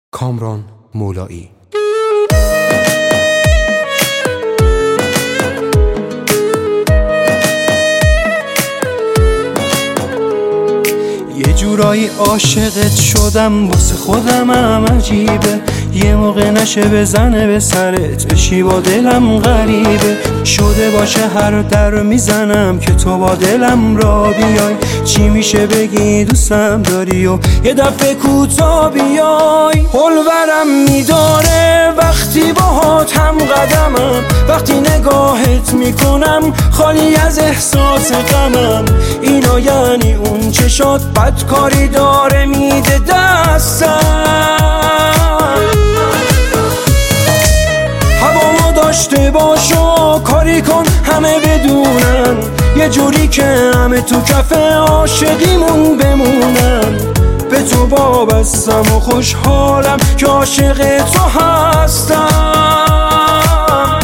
کامران مولایی. یه جورایی عاشقت شدم، واسه خودم هم عجیبه. یه موقع نشه بزنه به سرت، بشی با دلم غریبه. شده باشه هر در میزنم که تو با دلم را بیای. چی میشه بگی دوستم داری و یه دفعه کوتاه بیای. حلورم میداره وقتی باهات هم قدمم، وقتی نگاهت میکنم خالی از احساس غمم. اینا یعنی اون چشات بدکاری داره میده دستم. هوامو داشته باش و کاری کن همه بدونن، یه جوری که همه تو کفه عاشقیمون بمونن. به تو وابستم و خوشحالم که عاشق تو هستم.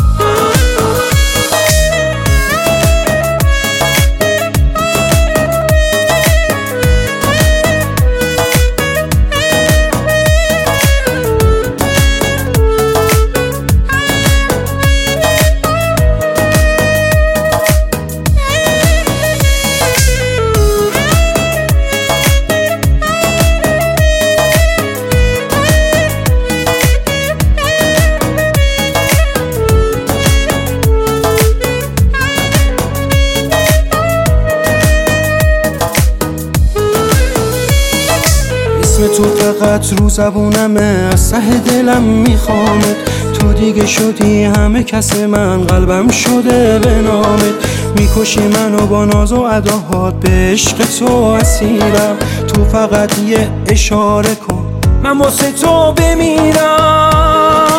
اسم تو فقط رو زبونمه، از ته دلم میخوامت. تو دیگه شدی همه کس من، قلبم شده به نامت. میکشی منو با ناز و اداهات، به عشق تو اسیرم. تو فقط یه اشاره کن من واسه تو بمیرم.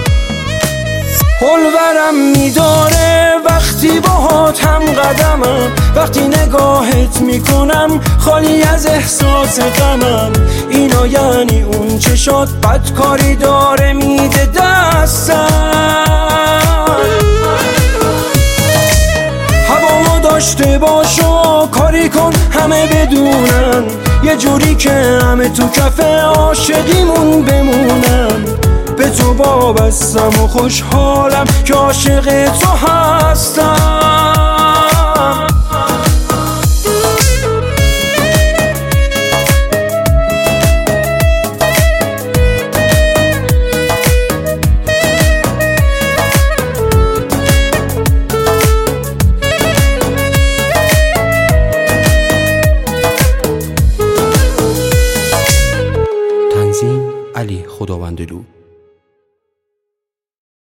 حلورم میداره وقتی باهات هم قدمم، وقتی نگاهت میکنم خالی از احساس غمم. اینا یعنی اون چشات بدکاری داره میده دستم. هوامو داشته باش و کاری کن همه بدونن، یه جوری که همه تو کفه عاشقیمون بمونن. به تو وابستم و خوشحالم که عاشق تو هستم. تنظیم علی خداوندلو.